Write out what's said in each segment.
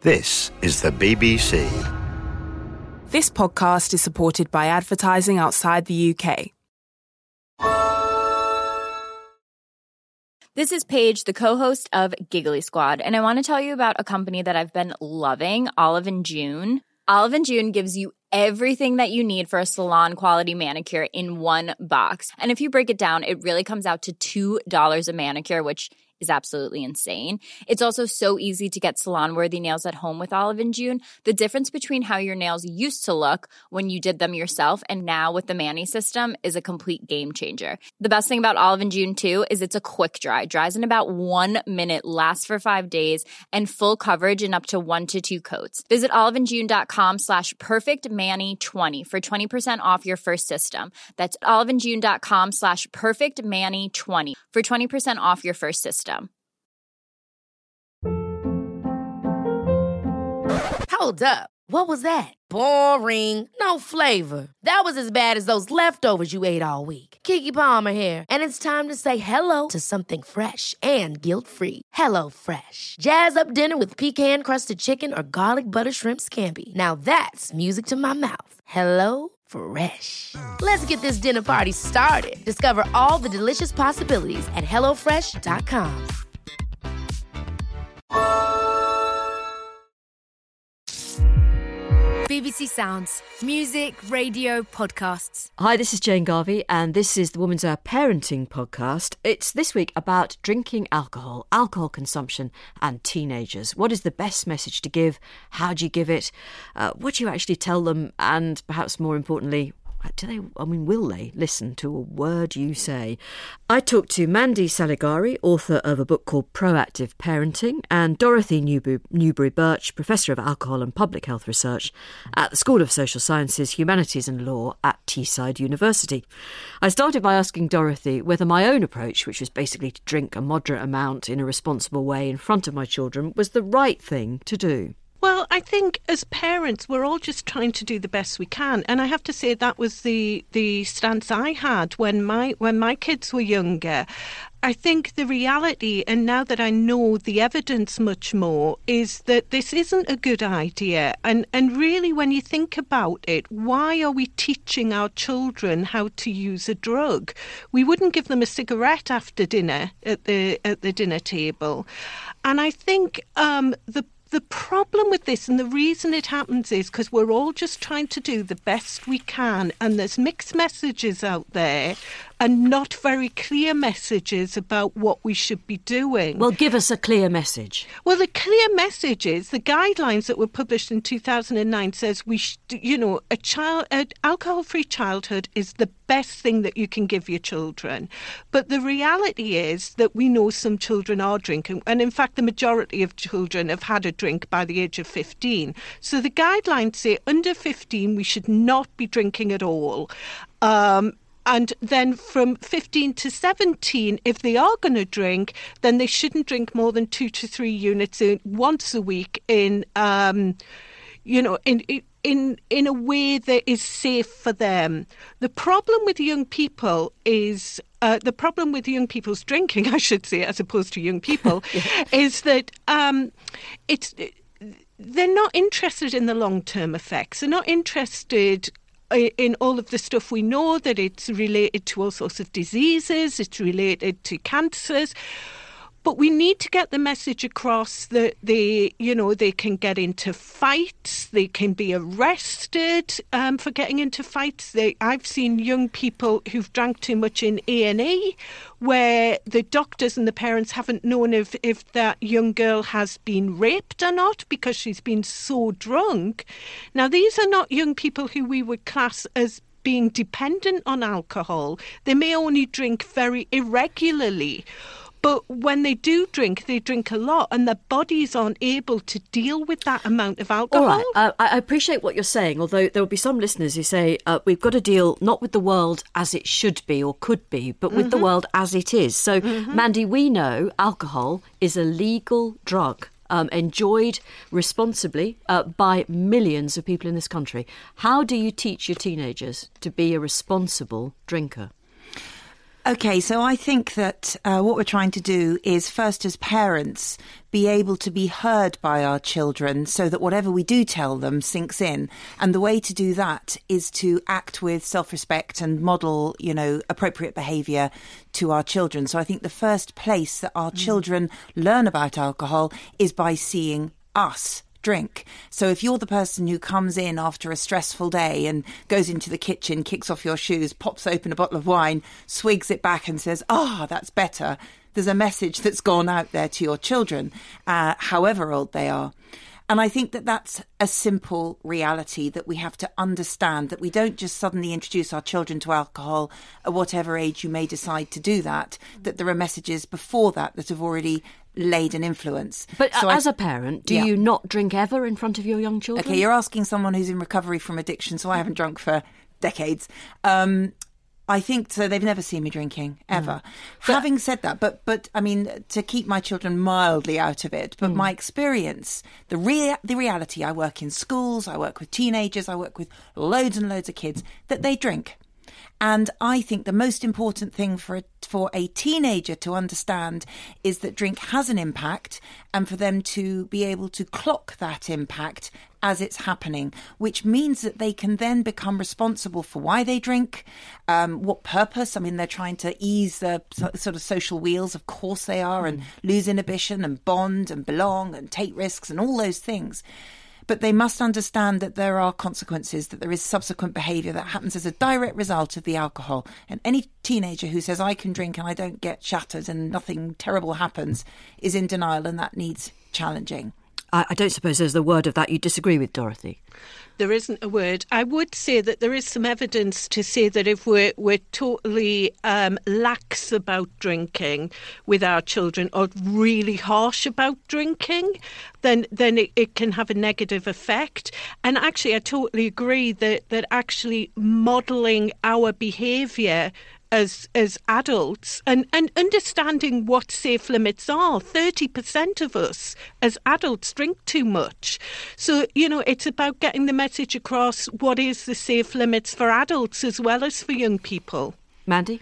This is the BBC. This podcast is supported by advertising outside the UK. This is Paige, the co-host of Giggly Squad, and I want to tell you about a company that I've been loving, Olive & June. Olive & June gives you everything that you need for a salon-quality manicure in one box. And if you break it down, it really comes out to $2 a manicure, which is absolutely insane. It's also so easy to get salon-worthy nails at home with Olive & June. The difference between how your nails used to look when you did them yourself and now with the Mani system is a complete game changer. The best thing about Olive & June, too, is it's a quick dry. Dries in about 1 minute, lasts for 5 days, and full coverage in up to 1 to 2 coats. Visit oliveandjune.com/perfectmani20 for 20% off your first system. That's oliveandjune.com/perfectmani20 for 20% off your first system. Hold up. What was that? Boring. No flavor. That was as bad as those leftovers you ate all week. Keke Palmer here, and it's time to say hello to something fresh and guilt-free. Hello Fresh. Jazz up dinner with pecan-crusted chicken or garlic butter shrimp scampi. Now that's music to my mouth. Hello Fresh. Let's get this dinner party started. Discover all the delicious possibilities at hellofresh.com. BBC Sounds. Music, radio, podcasts. Hi, this is Jane Garvey, and this is the Woman's Hour Parenting Podcast. It's this week about drinking alcohol, alcohol consumption, and teenagers. What is the best message to give? How do you give it? What do you actually tell them? And perhaps more importantly, will they listen to a word you say? I talked to Mandy Saligari, author of a book called Proactive Parenting, and Dorothy Newbury-Birch, Professor of Alcohol and Public Health Research at the School of Social Sciences, Humanities and Law at Teesside University. I started by asking Dorothy whether my own approach, which was basically to drink a moderate amount in a responsible way in front of my children, was the right thing to do. Well, I think as parents, we're all just trying to do the best we can. And I have to say that was the stance I had when my kids were younger. I think the reality, and now that I know the evidence much more, is that this isn't a good idea. And really, when you think about it, why are we teaching our children how to use a drug? We wouldn't give them a cigarette after dinner at the dinner table. And I think the problem with this, and the reason it happens, is because we're all just trying to do the best we can, and there's mixed messages out there and not very clear messages about what we should be doing. Well, give us a clear message. Well, the clear message is the guidelines that were published in 2009 says an alcohol-free childhood is the best thing that you can give your children. But the reality is that we know some children are drinking, and in fact, the majority of children have had a drink by the age of 15. So the guidelines say under 15, we should not be drinking at all. And then from 15 to 17, if they are going to drink, then they shouldn't drink more than 2 to 3 units once a week in a way that is safe for them. The problem with young people is the problem with young people's drinking, I should say, as opposed to young people, is that they're not interested in the long-term effects. They're not interested in all of the stuff we know, that it's related to all sorts of diseases, it's related to cancers. But we need to get the message across that they can get into fights, they can be arrested for getting into fights. I've seen young people who've drank too much in A&E, where the doctors and the parents haven't known if that young girl has been raped or not because she's been so drunk. Now, these are not young people who we would class as being dependent on alcohol. They may only drink very irregularly. But when they do drink, they drink a lot, and their bodies aren't able to deal with that amount of alcohol. All right, I appreciate what you're saying, although there will be some listeners who say we've got to deal not with the world as it should be or could be, but with the world as it is. So, Mandy, we know alcohol is a legal drug. Enjoyed responsibly by millions of people in this country. How do you teach your teenagers to be a responsible drinker? Okay, so I think that what we're trying to do is first as parents be able to be heard by our children so that whatever we do tell them sinks in. And the way to do that is to act with self-respect and model, appropriate behaviour to our children. So I think the first place that our children learn about alcohol is by seeing us drink. So if you're the person who comes in after a stressful day and goes into the kitchen, kicks off your shoes, pops open a bottle of wine, swigs it back and says, that's better, there's a message that's gone out there to your children, however old they are. And I think that that's a simple reality that we have to understand, that we don't just suddenly introduce our children to alcohol at whatever age you may decide to do that there are messages before that have already laid an influence. But so as a parent, do you not drink ever in front of your young children? Okay, you're asking someone who's in recovery from addiction, so I haven't drunk for decades. I think so. They've never seen me drinking ever. Having said that, but I mean, to keep my children mildly out of it, but my experience, the reality, I work in schools, I work with teenagers, I work with loads and loads of kids, that they drink. And I think the most important thing for a teenager to understand is that drink has an impact, and for them to be able to clock that impact as it's happening, which means that they can then become responsible for why they drink, what purpose. I mean, they're trying to ease the sort of social wheels, of course they are, and lose inhibition and bond and belong and take risks and all those things. But they must understand that there are consequences, that there is subsequent behaviour that happens as a direct result of the alcohol. And any teenager who says, I can drink and I don't get shattered and nothing terrible happens, is in denial, and that needs challenging. I don't suppose there's the word of that you disagree with, Dorothy. There isn't a word. I would say that there is some evidence to say that if we're totally lax about drinking with our children, or really harsh about drinking, then it can have a negative effect. And actually, I totally agree that actually modelling our behaviour as adults and understanding what safe limits are. 30% of us as adults drink too much. So, it's about getting the message across what is the safe limits for adults as well as for young people. Mandy?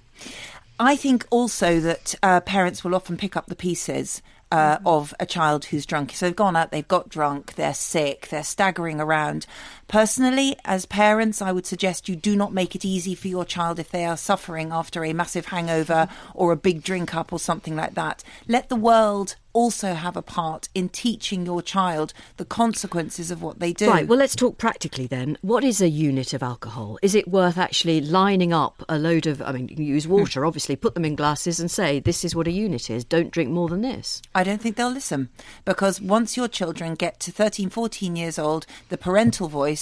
I think also that parents will often pick up the pieces of a child who's drunk. So they've gone out, they've got drunk, they're sick, they're staggering around. Personally, as parents, I would suggest you do not make it easy for your child if they are suffering after a massive hangover or a big drink up or something like that. Let the world also have a part in teaching your child the consequences of what they do. Right, well, let's talk practically then. What is a unit of alcohol? Is it worth actually lining up a load of, you can use water, obviously, put them in glasses and say, this is what a unit is, don't drink more than this? I don't think they'll listen, because once your children get to 13, 14 years old, the parental voice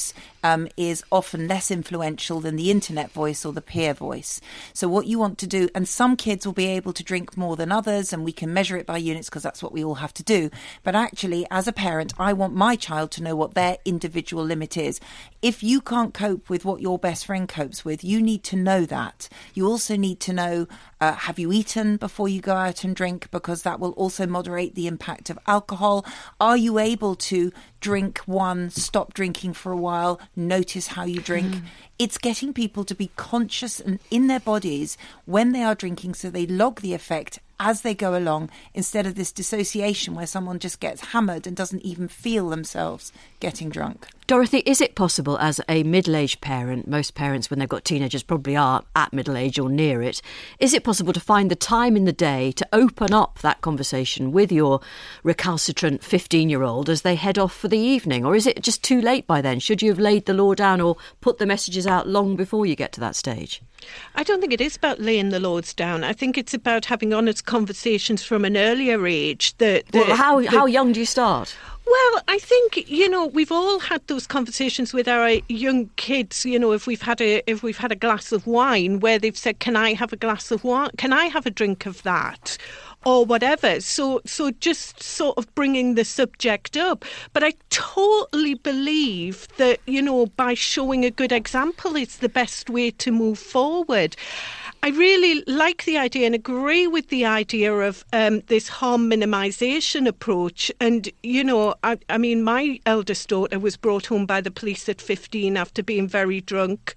is often less influential than the internet voice or the peer voice. So what you want to do, and some kids will be able to drink more than others, and we can measure it by units because that's what we all have to do. But actually, as a parent, I want my child to know what their individual limit is. If you can't cope with what your best friend copes with, you need to know that. You also need to know, have you eaten before you go out and drink? Because that will also moderate the impact of alcohol. Are you able to drink one, stop drinking for a while, notice how you drink? It's getting people to be conscious and in their bodies when they are drinking, so they log the effect as they go along, instead of this dissociation where someone just gets hammered and doesn't even feel themselves getting drunk. Dorothy, is it possible as a middle-aged parent, most parents when they've got teenagers probably are at middle age or near it, is it possible to find the time in the day to open up that conversation with your recalcitrant 15-year-old as they head off for the evening? Or is it just too late by then? Should you have laid the law down or put the messages out long before you get to that stage? I don't think it is about laying the laws down. I think it's about having honest conversations from an earlier age. How young do you start? Well, I think, we've all had those conversations with our young kids, if we've had a glass of wine where they've said, can I have a glass of wine? Can I have a drink of that? Or whatever. So just sort of bringing the subject up. But I totally believe that, by showing a good example is the best way to move forward. I really like the idea and agree with the idea of this harm minimisation approach. And, you know, I mean, my eldest daughter was brought home by the police at 15 after being very drunk.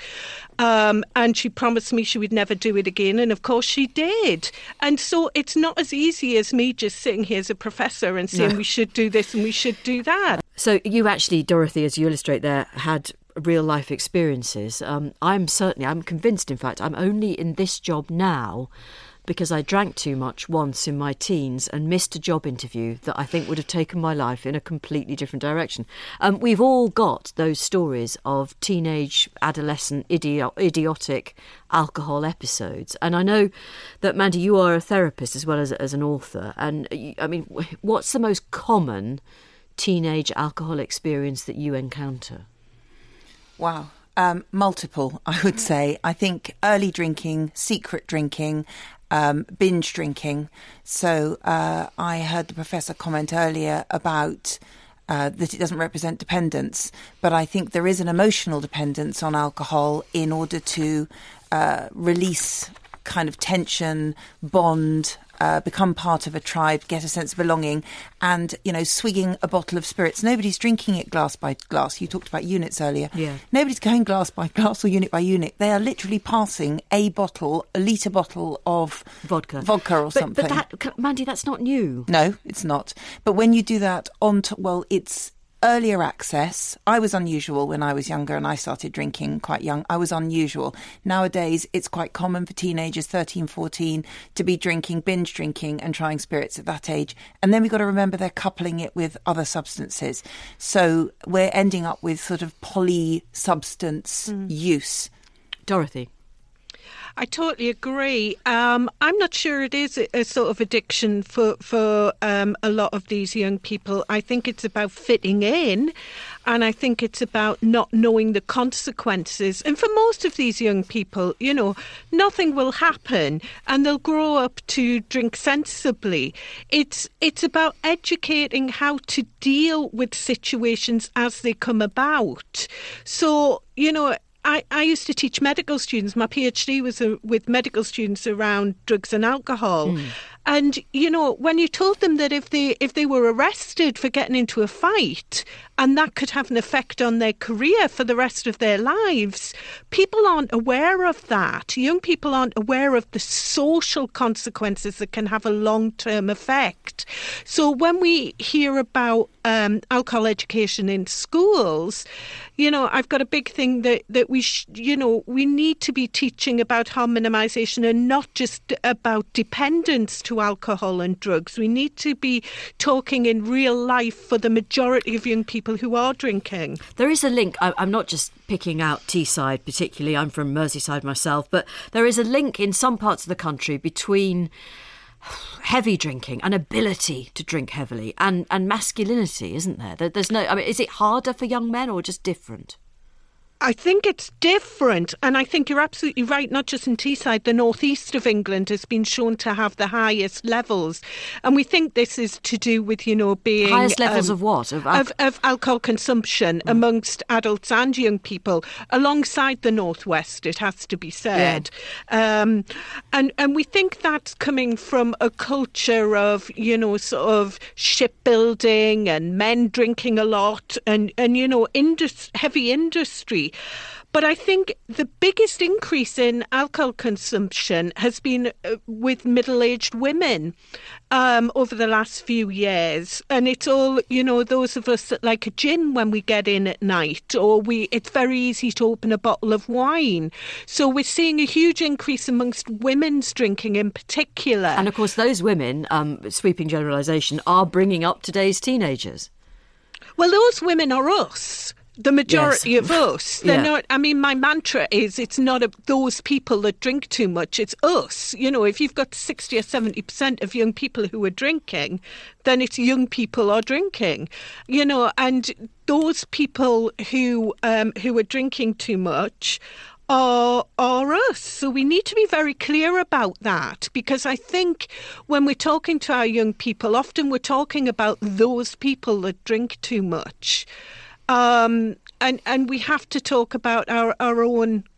And she promised me she would never do it again. And of course she did. And so it's not as easy as me just sitting here as a professor and saying we should do this and we should do that. So you actually, Dorothy, as you illustrate there, had real life experiences. I'm convinced, in fact, I'm only in this job now because I drank too much once in my teens and missed a job interview that I think would have taken my life in a completely different direction. We've all got those stories of teenage, adolescent, idiotic alcohol episodes. And I know that, Mandy, you are a therapist as well as an author. And I mean, what's the most common teenage alcohol experience that you encounter? Wow. Multiple, I would say. I think early drinking, secret drinking, binge drinking. So I heard the professor comment earlier about that it doesn't represent dependence, but I think there is an emotional dependence on alcohol in order to release kind of tension, bond, become part of a tribe, get a sense of belonging, and, you know, swigging a bottle of spirits. Nobody's drinking it glass by glass. You talked about units earlier. Yeah. Nobody's going glass by glass or unit by unit. They are literally passing a litre bottle of vodka or something. But Mandy, that's not new. No, it's not. But when you do that it's earlier access. I was unusual when I was younger and I started drinking quite young. I was unusual. Nowadays, it's quite common for teenagers, 13, 14, to be drinking, binge drinking and trying spirits at that age. And then we've got to remember they're coupling it with other substances. So we're ending up with sort of polysubstance use. Dorothy? I totally agree. I'm not sure it is a sort of addiction for a lot of these young people. I think it's about fitting in, and I think it's about not knowing the consequences. And for most of these young people, you know, nothing will happen and they'll grow up to drink sensibly. It's about educating how to deal with situations as they come about. So, you know, I used to teach medical students. My PhD was with medical students around drugs and alcohol. And, you know, when you told them that if they were arrested for getting into a fight and that could have an effect on their career for the rest of their lives, people aren't aware of that. Young people aren't aware of the social consequences that can have a long-term effect. So when we hear about alcohol education in schools, you know, I've got a big thing that we need to be teaching about harm minimisation and not just about dependence to alcohol and drugs. We need to be talking in real life for the majority of young people who are drinking. There is a link. I'm not just picking out Teesside particularly. I'm from Merseyside myself, but there is a link in some parts of the country between heavy drinking and ability to drink heavily and masculinity, isn't there? There's no. I mean, is it harder for young men or just different? I think it's different, and I think you're absolutely right. Not just in Teesside, the northeast of England has been shown to have the highest levels, and we think this is to do with, you know, being highest levels of what of alcohol consumption amongst adults and young people, alongside the northwest. It has to be said, and we think that's coming from a culture of, you know, sort of shipbuilding and men drinking a lot, and you know, heavy industry. But I think the biggest increase in alcohol consumption has been with middle-aged women over the last few years. And it's all, you know, those of us that like a gin when we get in at night, or it's very easy to open a bottle of wine. So we're seeing a huge increase amongst women's drinking in particular. And of course, those women, sweeping generalisation, are bringing up today's teenagers. Well, those women are us. The majority of us. They're not. I mean, my mantra is it's not those people that drink too much, it's us. You know, if you've got 60 or 70% of young people who are drinking, then it's young people are drinking. You know, and those people who are drinking too much are us. So we need to be very clear about that, because I think when we're talking to our young people, often we're talking about those people that drink too much. And we have to talk about our own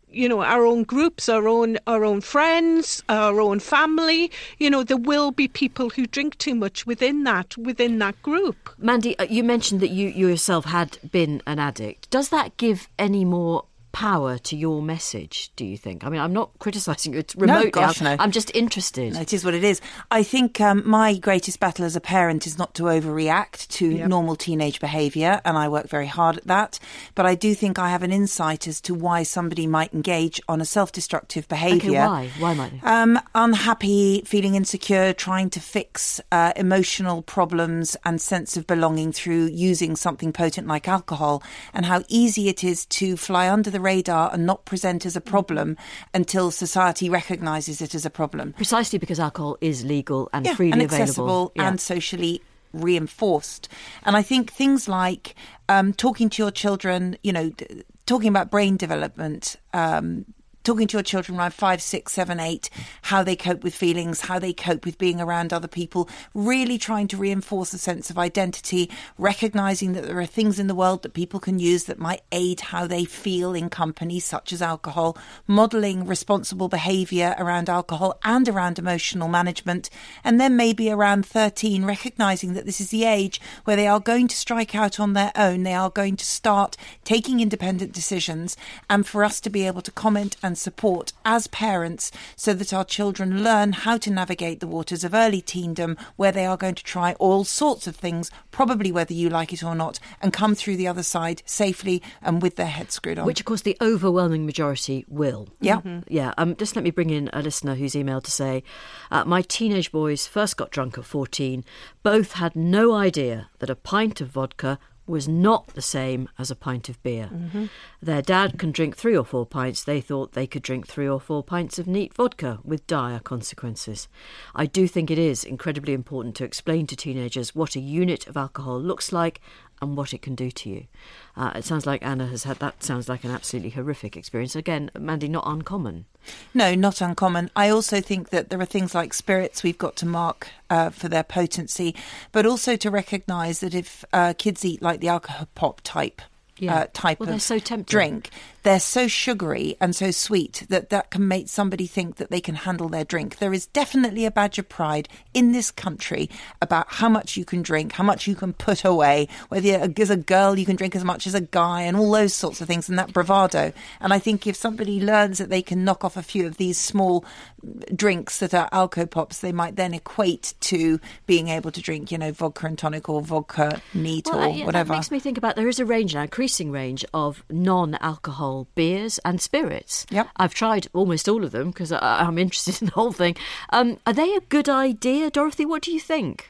our own groups, our own friends, our own family. There will be people who drink too much within that group. Mandy, you mentioned that you yourself had been an addict. Does that give any more power to your message, do you think? I mean, I'm not criticising you remotely. No, gosh, no. I'm just interested. No, it is what it is. I think my greatest battle as a parent is not to overreact to normal teenage behaviour, and I work very hard at that. But I do think I have an insight as to why somebody might engage on a self-destructive behaviour. Okay, why? Why might they? Unhappy, feeling insecure, trying to fix emotional problems and sense of belonging through using something potent like alcohol, and how easy it is to fly under the radar and not present as a problem until society recognises it as a problem. Precisely because alcohol is legal and freely and available. Accessible and socially reinforced. And I think things like talking to your children, talking about brain development, talking to your children around 5, 6, 7, 8, how they cope with feelings, how they cope with being around other people, really trying to reinforce a sense of identity, recognising that there are things in the world that people can use that might aid how they feel in company, such as alcohol, modelling responsible behaviour around alcohol and around emotional management, and then maybe around 13, recognising that this is the age where they are going to strike out on their own, they are going to start taking independent decisions, and for us to be able to comment and support as parents so that our children learn how to navigate the waters of early teendom, where they are going to try all sorts of things, probably whether you like it or not, and come through the other side safely and with their heads screwed on. Which, of course, the overwhelming majority will. Yeah. Mm-hmm. Yeah. Just let me bring in a listener who's emailed to say, my teenage boys first got drunk at 14. Both had no idea that a pint of vodka was not the same as a pint of beer. Mm-hmm. Their dad can drink 3 or 4 pints. They thought they could drink 3 or 4 pints of neat vodka with dire consequences. I do think it is incredibly important to explain to teenagers what a unit of alcohol looks like and what it can do to you. It sounds like Anna has had that. Sounds like an absolutely horrific experience. Again, Mandy, not uncommon. No, not uncommon. I also think that there are things like spirits we've got to mark for their potency, but also to recognise that if kids eat like the alcohol pop type they're so tempting. Drink, they're so sugary and so sweet that can make somebody think that they can handle their drink. There is definitely a badge of pride in this country about how much you can drink, how much you can put away, whether as a girl you can drink as much as a guy and all those sorts of things, and that bravado. And I think if somebody learns that they can knock off a few of these small drinks that are alco pops, they might then equate to being able to drink, vodka and tonic or vodka neat or whatever. That makes me think about, there is a range now, increasing range of non-alcohol beers and spirits. Yep. I've tried almost all of them because I'm interested in the whole thing. Are they a good idea, Dorothy? What do you think?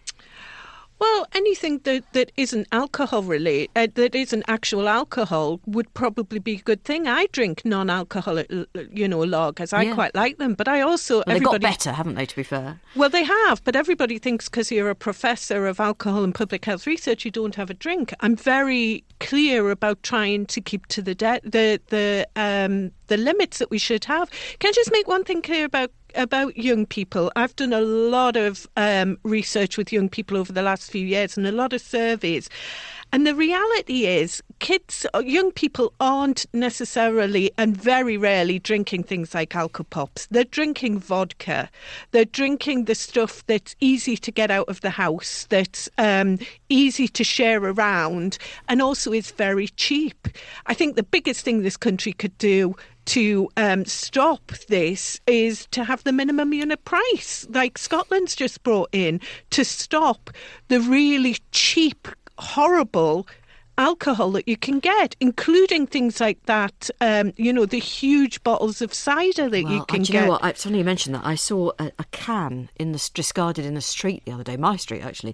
Well, anything that isn't alcohol related, that isn't actual alcohol, would probably be a good thing. I drink non-alcoholic, lagers. I quite like them, but I also they've got better, haven't they? To be fair, well, they have. But everybody thinks because you're a professor of alcohol and public health research, you don't have a drink. I'm very clear about trying to keep to the limits that we should have. Can I just make one thing clear about young people? I've done a lot of research with young people over the last few years and a lot of surveys. And the reality is young people aren't necessarily and very rarely drinking things like alcopops. They're drinking vodka. They're drinking the stuff that's easy to get out of the house, that's easy to share around, and also is very cheap. I think the biggest thing this country could do to stop this is to have the minimum unit price, like Scotland's just brought in, to stop the really cheap, horrible alcohol that you can get, including things like that, the huge bottles of cider that you can get. You know what? It's funny you mentioned that. I saw a can discarded in the street the other day, my street actually,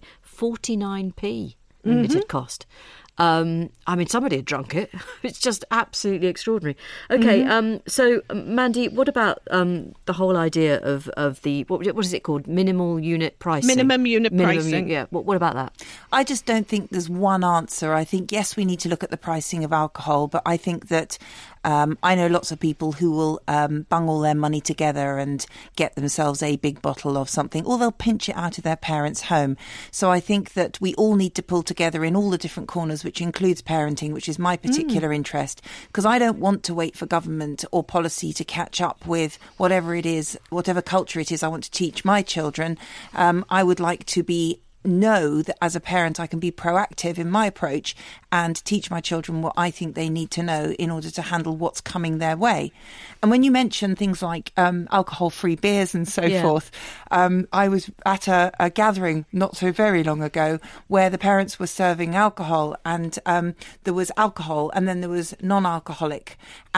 49p it had cost. Somebody had drunk it. It's just absolutely extraordinary. Okay, so Mandy, what about the whole idea of the what is it called? Minimal unit pricing. Minimum unit pricing. Yeah. What about that? I just don't think there's one answer. I think yes, we need to look at the pricing of alcohol, but I think that I know lots of people who will bung all their money together and get themselves a big bottle of something, or they'll pinch it out of their parents' home. So I think that we all need to pull together in all the different corners, which includes parenting, which is my particular interest, because I don't want to wait for government or policy to catch up with whatever it is, whatever culture it is I want to teach my children. I would like to know that as a parent I can be proactive in my approach and teach my children what I think they need to know in order to handle what's coming their way. And when you mention things like alcohol-free beers and so forth, I was at a gathering not so very long ago where the parents were serving alcohol, and there was alcohol and then there was non-alcoholic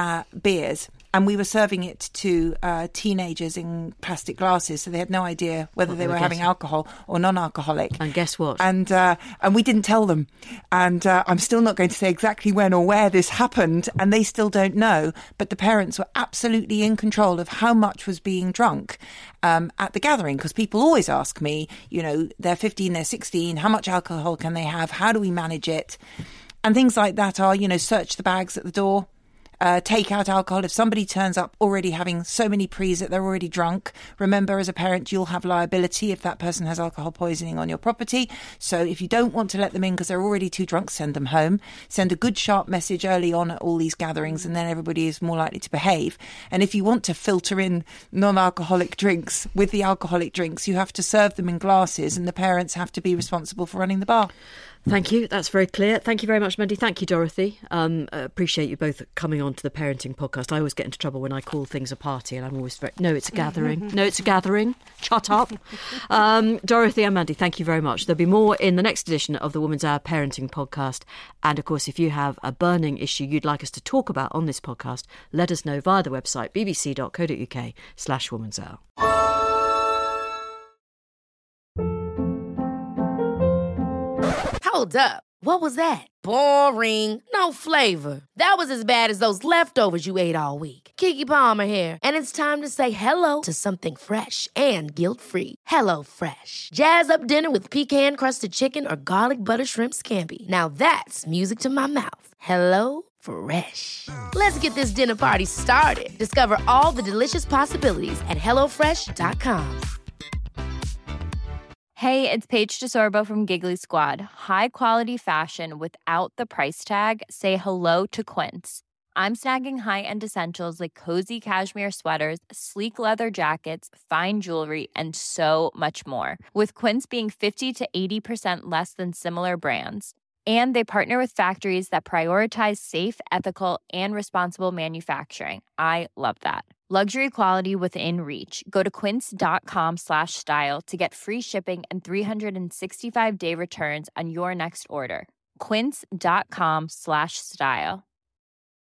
beers. And we were serving it to teenagers in plastic glasses, so they had no idea whether they were having alcohol or non-alcoholic. And guess what? And we didn't tell them. And I'm still not going to say exactly when or where this happened, and they still don't know. But the parents were absolutely in control of how much was being drunk at the gathering, because people always ask me, they're 15, they're 16, how much alcohol can they have? How do we manage it? And things like that are, search the bags at the door. Take out alcohol. If somebody turns up already having so many prees that they're already drunk, remember, as a parent, you'll have liability if that person has alcohol poisoning on your property. So if you don't want to let them in because they're already too drunk, send them home. Send a good sharp message early on at all these gatherings, and then everybody is more likely to behave. And if you want to filter in non-alcoholic drinks with the alcoholic drinks, you have to serve them in glasses, and the parents have to be responsible for running the bar. Thank you. That's very clear. Thank you very much, Mandy. Thank you, Dorothy. Appreciate you both coming on to the parenting podcast. I always get into trouble when I call things a party, and I'm always no, it's a gathering. No, it's a gathering. Shut up. Dorothy and Mandy, thank you very much. There'll be more in the next edition of the Woman's Hour parenting podcast. And of course, if you have a burning issue you'd like us to talk about on this podcast, let us know via the website bbc.co.uk/Woman's Hour. Hold up. What was that? Boring. No flavor. That was as bad as those leftovers you ate all week. Keke Palmer here. And it's time to say hello to something fresh and guilt-free. Hello Fresh. Jazz up dinner with pecan-crusted chicken or garlic butter shrimp scampi. Now that's music to my mouth. Hello Fresh. Let's get this dinner party started. Discover all the delicious possibilities at HelloFresh.com. Hey, it's Paige DeSorbo from Giggly Squad. High quality fashion without the price tag. Say hello to Quince. I'm snagging high-end essentials like cozy cashmere sweaters, sleek leather jackets, fine jewelry, and so much more. With Quince being 50 to 80% less than similar brands. And they partner with factories that prioritize safe, ethical, and responsible manufacturing. I love that. Luxury quality within reach. Go to quince.com/style to get free shipping and 365-day returns on your next order. Quince.com/style.